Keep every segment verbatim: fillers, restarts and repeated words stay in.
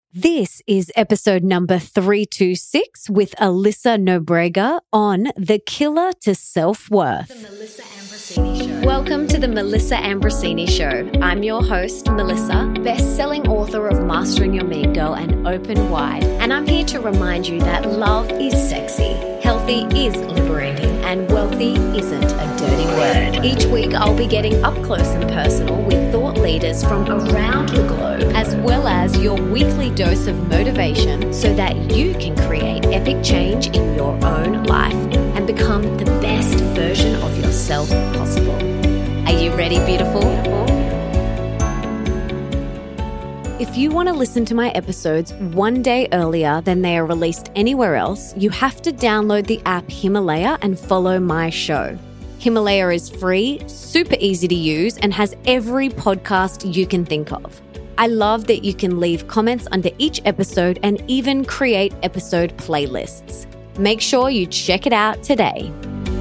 This is episode number three twenty-six with Alyssa Nobrega on The Killer to Self-Worth. The Melissa Ambrosini Show. Welcome to the Melissa Ambrosini Show. I'm your host, Melissa, best-selling author of Mastering Your Mean Girl and Open Wide. And I'm here to remind you that love is sexy, healthy is liberating, and wealthy isn't a dirty word. Each week, I'll be getting up close and personal with thought leaders from around the globe, as well as your weekly dose of motivation so that you can create epic change in your own life and become the best version of yourself possible. Are you ready, beautiful? If you want to listen to my episodes one day earlier than they are released anywhere else, you have to download the app Himalaya and follow my show. Himalaya is free, super easy to use, and has every podcast you can think of. I love that you can leave comments under each episode and even create episode playlists. Make sure you check it out today.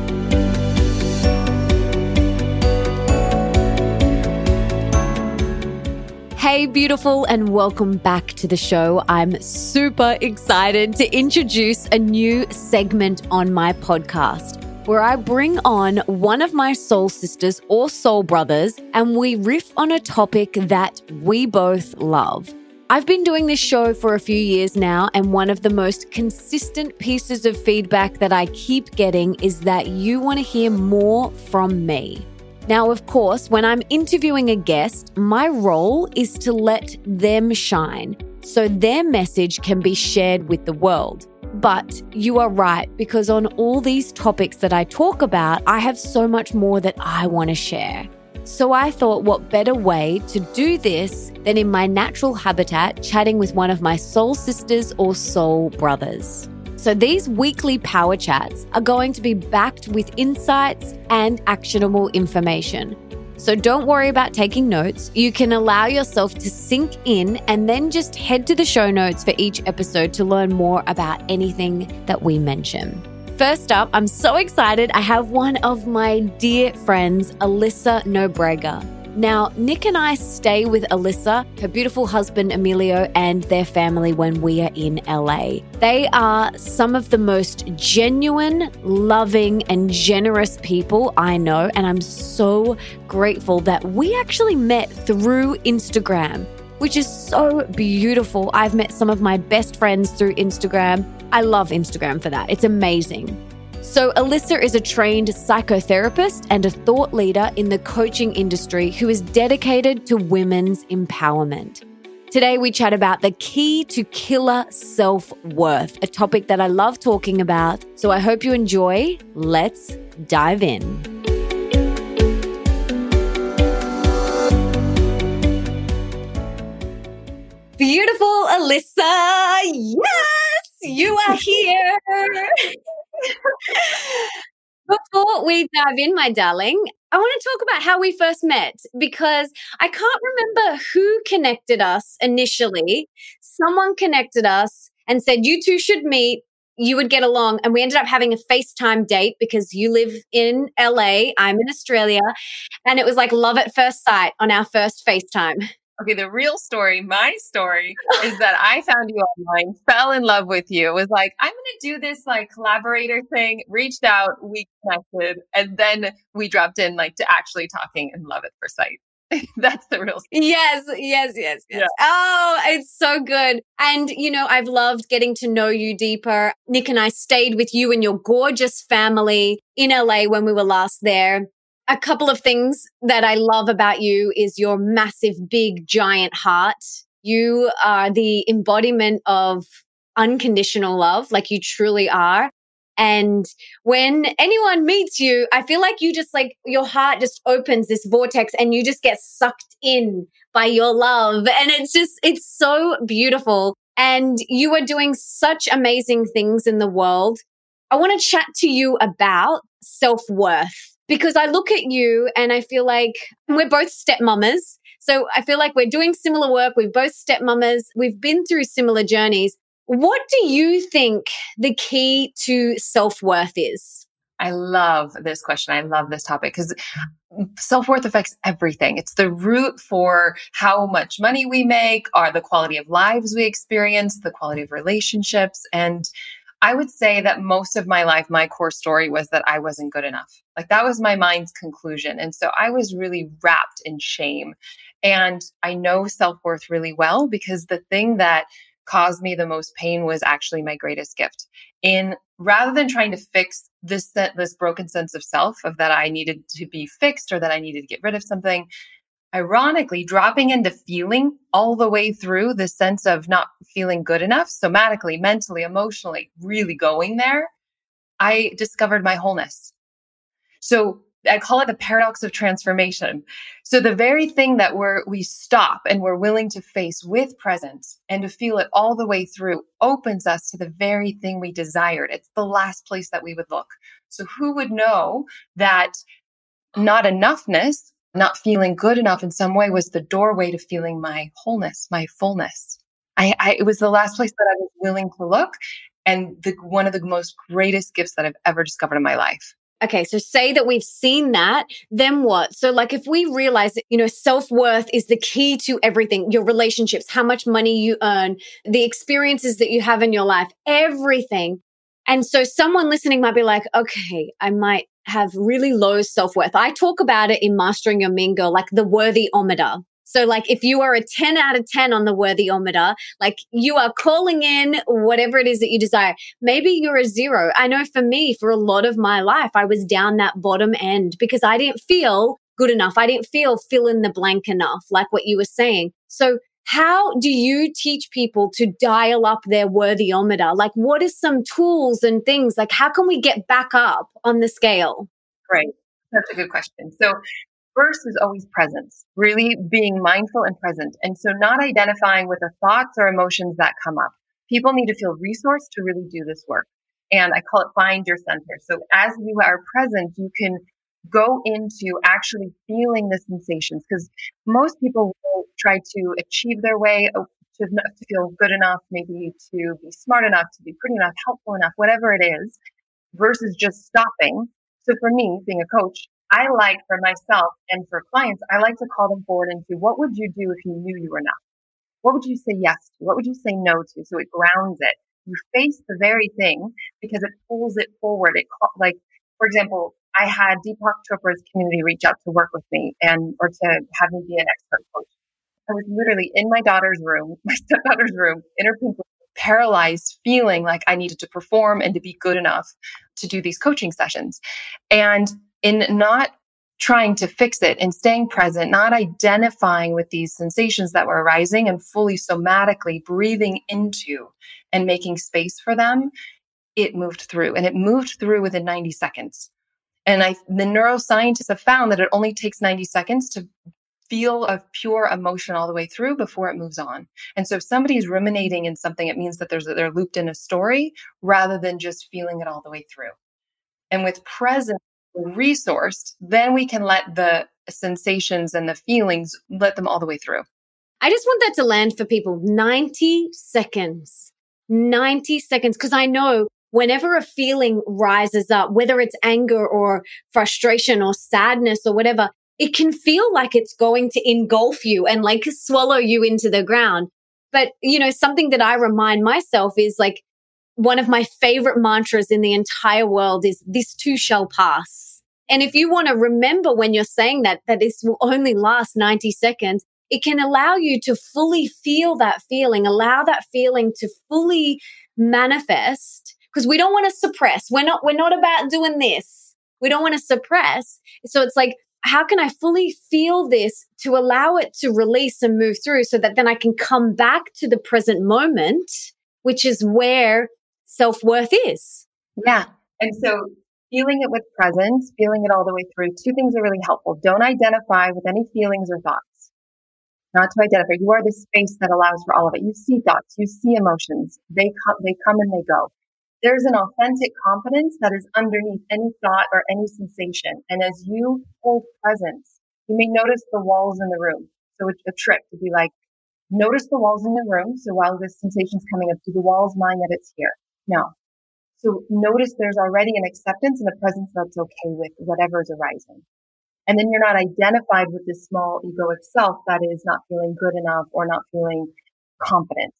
Hey, beautiful, and welcome back to the show. I'm super excited to introduce a new segment on my podcast where I bring on one of my soul sisters or soul brothers and we riff on a topic that we both love. I've been doing this show for a few years now, and one of the most consistent pieces of feedback that I keep getting is that you want to hear more from me. Now, of course, when I'm interviewing a guest, my role is to let them shine so their message can be shared with the world. But you are right, because on all these topics that I talk about, I have so much more that I want to share. So I thought, what better way to do this than in my natural habitat, chatting with one of my soul sisters or soul brothers. So these weekly power chats are going to be backed with insights and actionable information. So don't worry about taking notes. You can allow yourself to sink in and then just head to the show notes for each episode to learn more about anything that we mention. First up, I'm so excited. I have one of my dear friends, Alyssa Nobrega. Now, Nick and I stay with Alyssa, her beautiful husband, Emilio, and their family when we are in L A. They are some of the most genuine, loving, and generous people I know, and I'm so grateful that we actually met through Instagram, which is so beautiful. I've met some of my best friends through Instagram. I love Instagram for that. It's amazing. So Alyssa is a trained psychotherapist and a thought leader in the coaching industry who is dedicated to women's empowerment. Today we chat about the key to killer self-worth, a topic that I love talking about. So I hope you enjoy. Let's dive in. Beautiful Alyssa. Yes, you are here. Before we dive in, my darling, I want to talk about how we first met, because I can't remember who connected us initially. Someone connected us and said, you two should meet. You would get along. And we ended up having a FaceTime date because you live in L A, I'm in Australia. And it was like love at first sight on our first FaceTime. Okay, the real story, my story, is that I found you online, fell in love with you, was like, I'm going to do this like collaborator thing, reached out, we connected, and then we dropped in like to actually talking and love at first sight. That's the real story. Yes, yes, yes, yes. Yeah. Oh, it's so good. And, you know, I've loved getting to know you deeper. Nick and I stayed with you and your gorgeous family in L A when we were last there. A couple of things that I love about you is your massive, big, giant heart. You are the embodiment of unconditional love, like you truly are. And when anyone meets you, I feel like you just like your heart just opens this vortex and you just get sucked in by your love. And it's just, it's so beautiful. And you are doing such amazing things in the world. I want to chat to you about self-worth. Because I look at you and I feel like we're both stepmamas. So I feel like we're doing similar work. We're both stepmamas. We've been through similar journeys. What do you think the key to self-worth is? I love this question. I love this topic because self-worth affects everything. It's the root for how much money we make, or the quality of lives we experience, the quality of relationships. And I would say that most of my life, my core story was that I wasn't good enough. Like that was my mind's conclusion. And so I was really wrapped in shame. And I know self-worth really well because the thing that caused me the most pain was actually my greatest gift. In rather than trying to fix this this broken sense of self of that I needed to be fixed or that I needed to get rid of something, ironically, dropping into feeling all the way through the sense of not feeling good enough, somatically, mentally, emotionally, really going there, I discovered my wholeness. So I call it the paradox of transformation. So the very thing that we're, we stop and we're willing to face with presence and to feel it all the way through opens us to the very thing we desired. It's the last place that we would look. So who would know that not enoughness, not feeling good enough in some way was the doorway to feeling my wholeness, my fullness. I, I it was the last place that I was willing to look, and the, one of the most greatest gifts that I've ever discovered in my life. Okay, so say that we've seen that, then what? So like if we realize that, you know, self-worth is the key to everything, your relationships, how much money you earn, the experiences that you have in your life, everything. And so someone listening might be like, okay, I might have really low self-worth. I talk about it in Mastering Your Mean Girl, like the worthy-ometer. So like if you are a ten out of ten on the worthy-ometer, like you are calling in whatever it is that you desire. Maybe you're a zero. I know for me, for a lot of my life, I was down that bottom end because I didn't feel good enough. I didn't feel fill in the blank enough, like what you were saying. So how do you teach people to dial up their worthy-ometer? Like what are some tools and things? Like how can we get back up on the scale? Great. That's a good question. So first is always presence, really being mindful and present. And so not identifying with the thoughts or emotions that come up. People need to feel resourced to really do this work. And I call it find your center. So as you are present, you can go into actually feeling the sensations, because most people will try to achieve their way to, to feel good enough, maybe to be smart enough, to be pretty enough, helpful enough, whatever it is, versus just stopping. So for me, being a coach, I like for myself and for clients, I like to call them forward into what would you do if you knew you were enough? What would you say yes to? What would you say no to? So it grounds it. You face the very thing because it pulls it forward. It like, for example, I had Deepak Chopra's community reach out to work with me and or to have me be an expert coach. I was literally in my daughter's room, my stepdaughter's room, in her pink, paralyzed, feeling like I needed to perform and to be good enough to do these coaching sessions. And in not trying to fix it and staying present, not identifying with these sensations that were arising and fully somatically breathing into and making space for them, it moved through. And it moved through within ninety seconds. And I, the neuroscientists have found that it only takes ninety seconds to feel a pure emotion all the way through before it moves on. And so if somebody's ruminating in something, it means that there's they're looped in a story rather than just feeling it all the way through. And with presence, resourced, then we can let the sensations and the feelings, let them all the way through. I just want that to land for people. ninety seconds. ninety seconds. Because I know whenever a feeling rises up, whether it's anger or frustration or sadness or whatever, it can feel like it's going to engulf you and like swallow you into the ground. But, you know, something that I remind myself is like, one of my favorite mantras in the entire world is this too shall pass. And if you want to remember when you're saying that, that this will only last ninety seconds, it can allow you to fully feel that feeling, allow that feeling to fully manifest, because we don't want to suppress. We're not, we're not about doing this. We don't want to suppress. So it's like, how can I fully feel this to allow it to release and move through so that then I can come back to the present moment, which is where self-worth is. Yeah. And so feeling it with presence, feeling it all the way through, two things are really helpful. Don't identify with any feelings or thoughts. Not to identify. You are the space that allows for all of it. You see thoughts, you see emotions. They come, they come and they go. There's an authentic confidence that is underneath any thought or any sensation. And as you hold presence, you may notice the walls in the room. So it's a trick to be like, notice the walls in the room. So while this sensation's coming up, do the walls mind that it's here? No. So notice there's already an acceptance and a presence that's okay with whatever is arising. And then you're not identified with this small egoic self that is not feeling good enough or not feeling confident.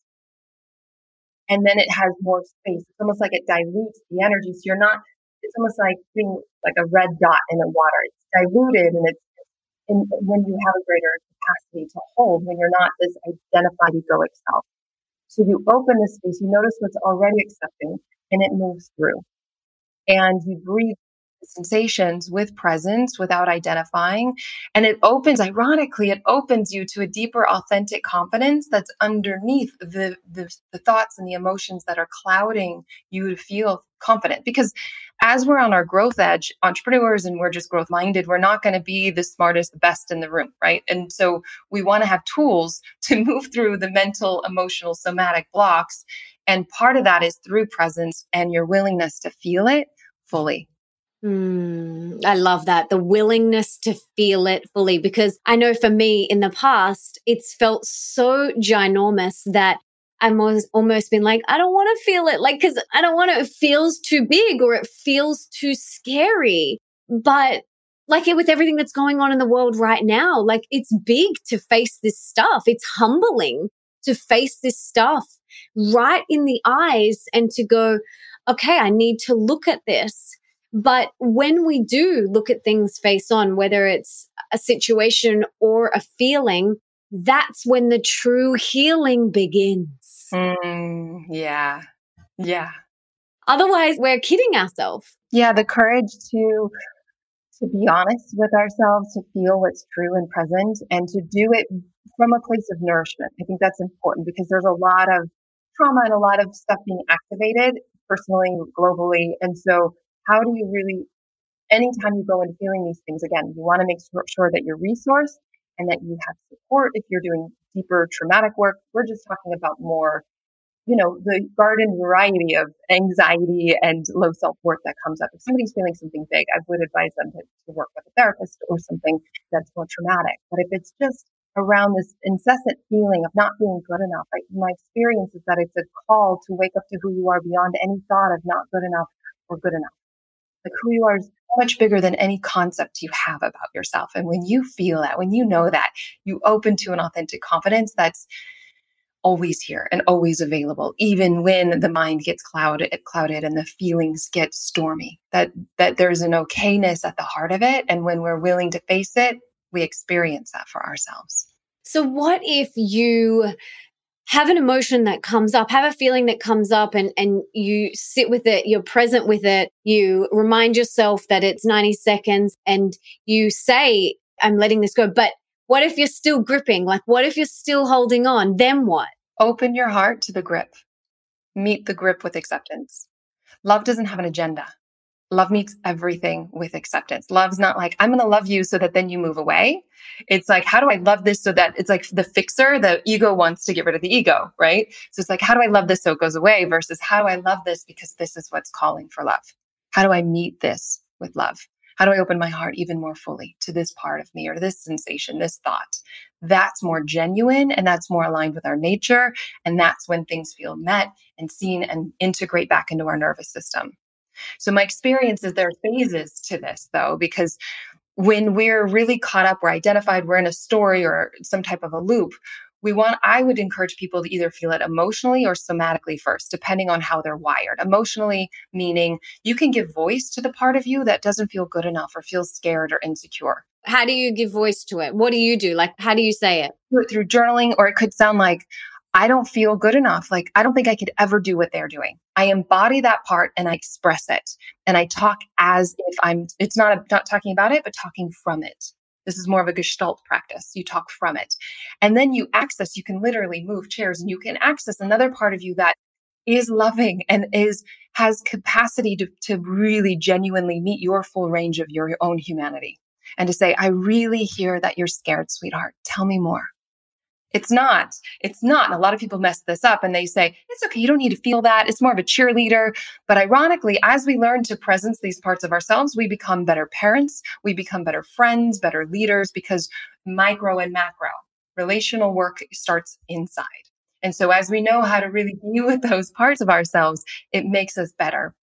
And then it has more space. It's almost like it dilutes the energy. So you're not, it's almost like being like a red dot in the water. It's diluted and it's in, when you have a greater capacity to hold, when you're not this identified egoic self. So you open the space, you notice what's already accepting, and it moves through. And you breathe the sensations with presence without identifying. And it opens, ironically, it opens you to a deeper, authentic confidence that's underneath the, the, the thoughts and the emotions that are clouding you to feel confident. Because as we're on our growth edge, entrepreneurs, and we're just growth minded, we're not going to be the smartest, the best in the room, right? And so we want to have tools to move through the mental, emotional, somatic blocks. And part of that is through presence and your willingness to feel it fully. Mm, I love that. The willingness to feel it fully, because I know for me in the past, it's felt so ginormous that I've almost, almost been like, I don't want to feel it, like, because I don't want to, it feels too big or it feels too scary. But like it, with everything that's going on in the world right now, like it's big to face this stuff. It's humbling to face this stuff right in the eyes and to go, okay, I need to look at this. But when we do look at things face on, whether it's a situation or a feeling, that's when the true healing begins. Mm, yeah. Yeah. Otherwise, we're kidding ourselves. Yeah. The courage to, to be honest with ourselves, to feel what's true and present, and to do it from a place of nourishment. I think that's important because there's a lot of trauma and a lot of stuff being activated personally, globally. And so how do you really, anytime you go into feeling these things, again, you want to make sure that you're resourced and that you have support if you're doing deeper traumatic work. We're just talking about more, you know, the garden variety of anxiety and low self-worth that comes up. If somebody's feeling something big, I would advise them to, to work with a therapist or something that's more traumatic. But if it's just around this incessant feeling of not being good enough, I, my experience is that it's a call to wake up to who you are beyond any thought of not good enough or good enough. Like who you are is so much bigger than any concept you have about yourself. And when you feel that, when you know that, you open to an authentic confidence that's always here and always available, even when the mind gets clouded, clouded and the feelings get stormy, that, that there's an okayness at the heart of it. And when we're willing to face it, we experience that for ourselves. So what if you have an emotion that comes up, have a feeling that comes up, and, and you sit with it, you're present with it, you remind yourself that it's ninety seconds and you say, I'm letting this go. But what if you're still gripping? Like, what if you're still holding on? Then what? Open your heart to the grip. Meet the grip with acceptance. Love doesn't have an agenda. Love meets everything with acceptance. Love's not like, I'm going to love you so that then you move away. It's like, how do I love this so that it's like the fixer, the ego wants to get rid of the ego, right? So it's like, how do I love this so it goes away versus how do I love this because this is what's calling for love? How do I meet this with love? How do I open my heart even more fully to this part of me or this sensation, this thought? That's more genuine and that's more aligned with our nature. And that's when things feel met and seen and integrate back into our nervous system. So my experience is there are phases to this though, because when we're really caught up, we're identified, we're in a story or some type of a loop, we want, I would encourage people to either feel it emotionally or somatically first, depending on how they're wired. Emotionally, meaning you can give voice to the part of you that doesn't feel good enough or feels scared or insecure. How do you give voice to it? What do you do? Like, how do you say it? Do it through journaling, or it could sound like, I don't feel good enough. Like, I don't think I could ever do what they're doing. I embody that part and I express it. And I talk as if I'm, it's not, a, not talking about it, but talking from it. This is more of a Gestalt practice. You talk from it. And then you access, you can literally move chairs and you can access another part of you that is loving and is, has capacity to, to really genuinely meet your full range of your own humanity. And to say, I really hear that you're scared, sweetheart. Tell me more. It's not, it's not. And a lot of people mess this up and they say, it's okay. You don't need to feel that. It's more of a cheerleader. But ironically, as we learn to presence these parts of ourselves, we become better parents. We become better friends, better leaders, because micro and macro relational work starts inside. And so as we know how to really be with those parts of ourselves, it makes us better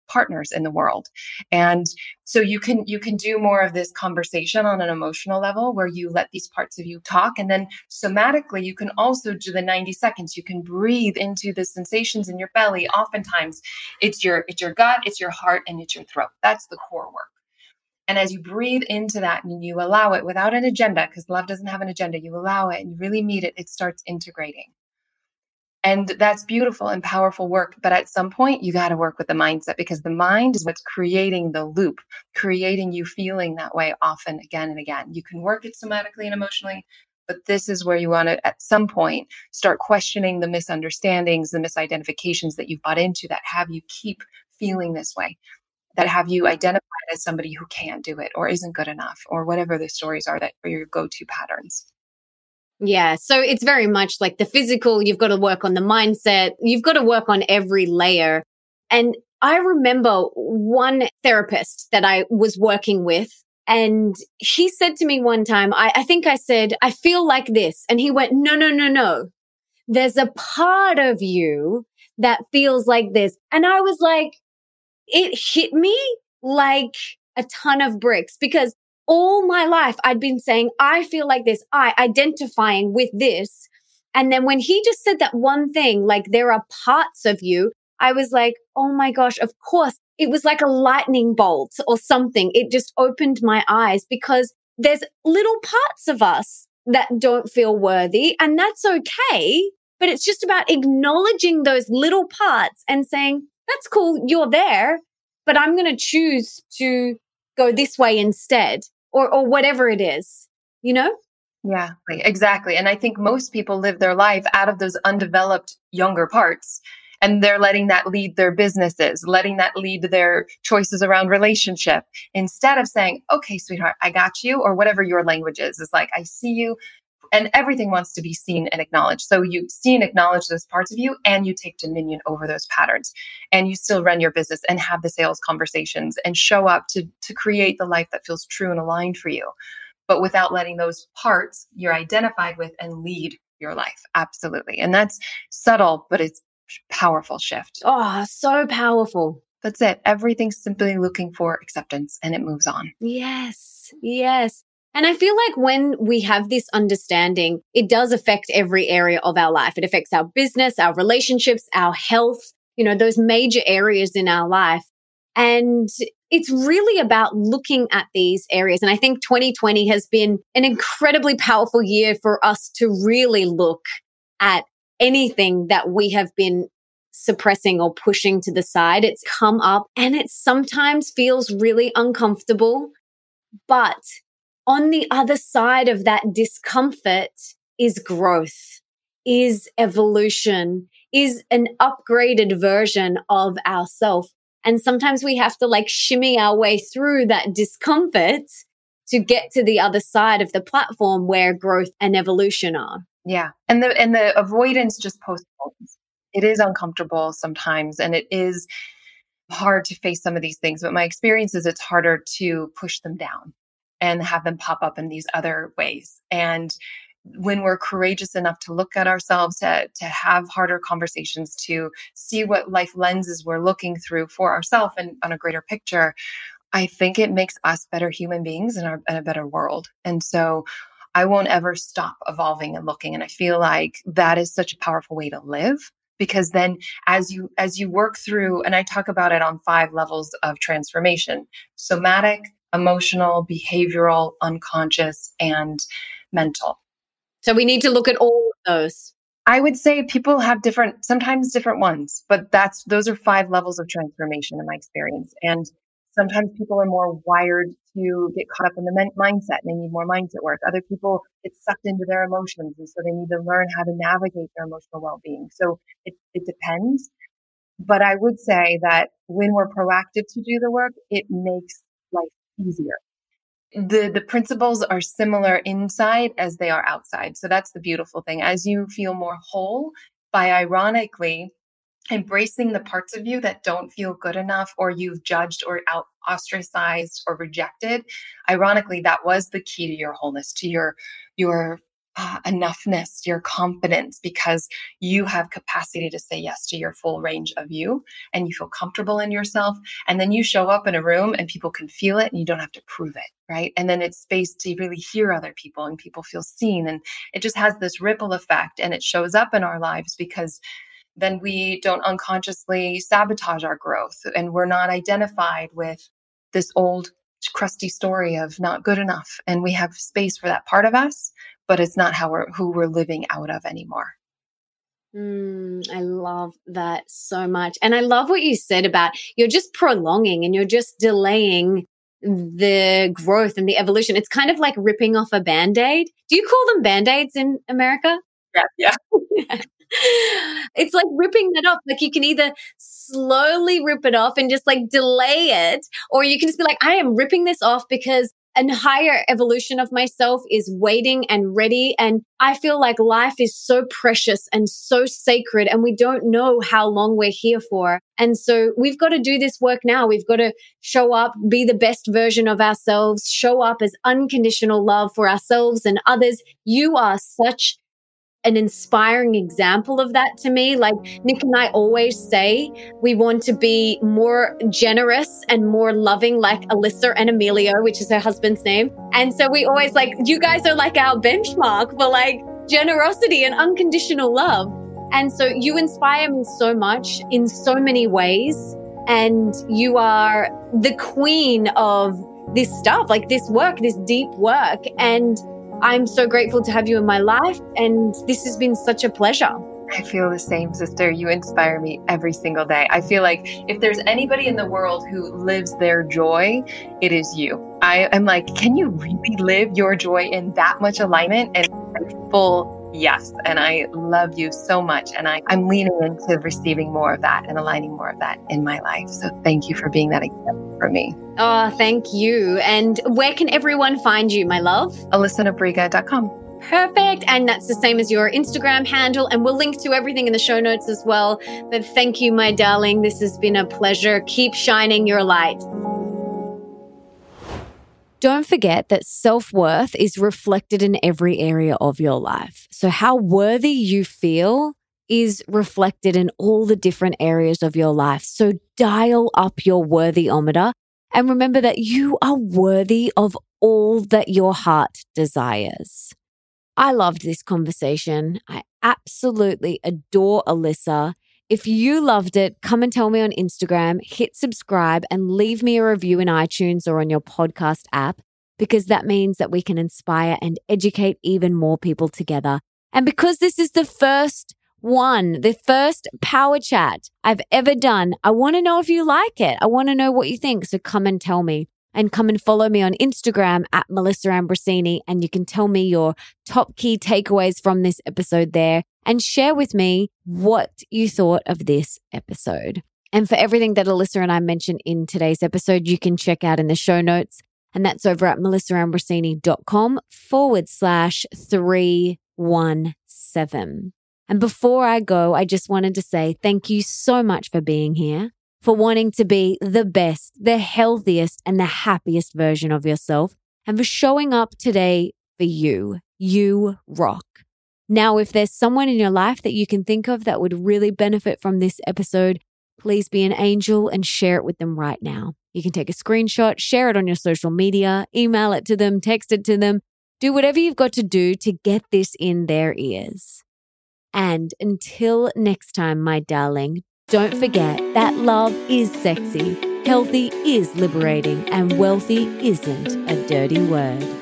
partners in the world. And so you can you can do more of this conversation on an emotional level where you let these parts of you talk. And then somatically, you can also do the ninety seconds. You can breathe into the sensations in your belly. Oftentimes it's your it's your gut, it's your heart, and it's your throat. That's the core work. And as you breathe into that and you allow it without an agenda, because love doesn't have an agenda, you allow it and you really meet it, it starts integrating. And that's beautiful and powerful work. But at some point, you got to work with the mindset, because the mind is what's creating the loop, creating you feeling that way often again and again. You can work it somatically and emotionally, but this is where you want to, at some point, start questioning the misunderstandings, the misidentifications that you've bought into that have you keep feeling this way, that have you identified as somebody who can't do it or isn't good enough, or whatever the stories are that are your go-to patterns. Yeah. So it's very much like the physical, you've got to work on the mindset, you've got to work on every layer. And I remember one therapist that I was working with, and he said to me one time, I, I think I said, I feel like this. And he went, no, no, no, no. There's a part of you that feels like this. And I was like, it hit me like a ton of bricks, because all my life I'd been saying, I feel like this, I identifying with this. And then when he just said that one thing, like there are parts of you, I was like, oh my gosh, of course. It was like a lightning bolt or something. It just opened my eyes, because there's little parts of us that don't feel worthy, and that's okay. But it's just about acknowledging those little parts and saying, that's cool, you're there, but I'm going to choose to go this way instead, or or whatever it is, you know? Yeah, exactly. And I think most people live their life out of those undeveloped younger parts, and they're letting that lead their businesses, letting that lead their choices around relationship, instead of saying, okay, sweetheart, I got you, or whatever your language is. It's like, I see you. And everything wants to be seen and acknowledged. So you see and acknowledge those parts of you, and you take dominion over those patterns, and you still run your business and have the sales conversations and show up to, to create the life that feels true and aligned for you, but without letting those parts you're identified with and lead your life. Absolutely. And that's subtle, but it's powerful shift. Oh, so powerful. That's it. Everything's simply looking for acceptance, and it moves on. Yes. Yes. And I feel like when we have this understanding, it does affect every area of our life. It affects our business, our relationships, our health, you know, those major areas in our life. And it's really about looking at these areas. And I think twenty twenty has been an incredibly powerful year for us to really look at anything that we have been suppressing or pushing to the side. It's come up, and it sometimes feels really uncomfortable, but on the other side of that discomfort is growth, is evolution, is an upgraded version of ourselves. And sometimes we have to like shimmy our way through that discomfort to get to the other side of the platform where growth and evolution are. Yeah. And the and the avoidance just postpones. It is uncomfortable sometimes, and it is hard to face some of these things. But my experience is it's harder to push them down and have them pop up in these other ways. And when we're courageous enough to look at ourselves, to, to have harder conversations, to see what life lenses we're looking through for ourselves and on a greater picture, I think it makes us better human beings in, our, in a better world. And so I won't ever stop evolving and looking. And I feel like that is such a powerful way to live, because then as you as you work through, and I talk about it on five levels of transformation: somatic, emotional, behavioral, unconscious, and mental. So we need to look at all of those. I would say people have different, sometimes different ones, but that's those are five levels of transformation in my experience. And sometimes people are more wired to get caught up in the men- mindset, and they need more mindset work. Other people get sucked into their emotions, and so they need to learn how to navigate their emotional well-being. So it, it depends. But I would say that when we're proactive to do the work, it makes life easier. The the principles are similar inside as they are outside. So that's the beautiful thing. As you feel more whole, by ironically embracing the parts of you that don't feel good enough, or you've judged or out ostracized or rejected, ironically, that was the key to your wholeness, to your your uh, enoughness, your confidence, because you have capacity to say yes to your full range of you and you feel comfortable in yourself. And then you show up in a room and people can feel it and you don't have to prove it, right? And then it's space to really hear other people and people feel seen. And it just has this ripple effect and it shows up in our lives because then we don't unconsciously sabotage our growth and we're not identified with this old crusty story of not good enough. And we have space for that part of us, but it's not how we're, who we're living out of anymore. Mm, I love that so much. And I love what you said about you're just prolonging and you're just delaying the growth and the evolution. It's kind of like ripping off a Band-Aid. Do you call them Band-Aids in America? Yeah, yeah. It's like ripping that off. Like you can either slowly rip it off and just like delay it, or you can just be like, I am ripping this off because a higher evolution of myself is waiting and ready. And I feel like life is so precious and so sacred and we don't know how long we're here for. And so we've got to do this work now. We've got to show up, be the best version of ourselves, show up as unconditional love for ourselves and others. You are such an inspiring example of that to me. Like Nick and I always say, we want to be more generous and more loving like Alyssa and Emilio, which is her husband's name. And so we always like, you guys are like our benchmark for like generosity and unconditional love. And so you inspire me so much in so many ways. And you are the queen of this stuff, like this work, this deep work. And I'm so grateful to have you in my life, and this has been such a pleasure. I feel the same, sister. You inspire me every single day. I feel like if there's anybody in the world who lives their joy, it is you. I am like, can you really live your joy in that much alignment? And I'm full yes. And I love you so much. And I, I'm leaning into receiving more of that and aligning more of that in my life. So thank you for being that example for me. Oh, thank you. And where can everyone find you, my love? Alyssa Nobriga dot com. Perfect. And that's the same as your Instagram handle. And we'll link to everything in the show notes as well. But thank you, my darling. This has been a pleasure. Keep shining your light. Don't forget that self-worth is reflected in every area of your life. So how worthy you feel is reflected in all the different areas of your life. So dial up your worthyometer and remember that you are worthy of all that your heart desires. I loved this conversation. I absolutely adore Alyssa. If you loved it, come and tell me on Instagram, hit subscribe and leave me a review in iTunes or on your podcast app, because that means that we can inspire and educate even more people together. And because this is the first one, the first power chat I've ever done, I want to know if you like it. I want to know what you think. So come and tell me. And come and follow me on Instagram at Melissa Ambrosini, and you can tell me your top key takeaways from this episode there and share with me what you thought of this episode. And for everything that Alyssa and I mentioned in today's episode, you can check out in the show notes, and that's over at melissaambrosini.com forward slash 317. And before I go, I just wanted to say thank you so much for being here, for wanting to be the best, the healthiest, and the happiest version of yourself, and for showing up today for you. You rock. Now, if there's someone in your life that you can think of that would really benefit from this episode, please be an angel and share it with them right now. You can take a screenshot, share it on your social media, email it to them, text it to them, do whatever you've got to do to get this in their ears. And until next time, my darling, don't forget that love is sexy, healthy is liberating, and wealthy isn't a dirty word.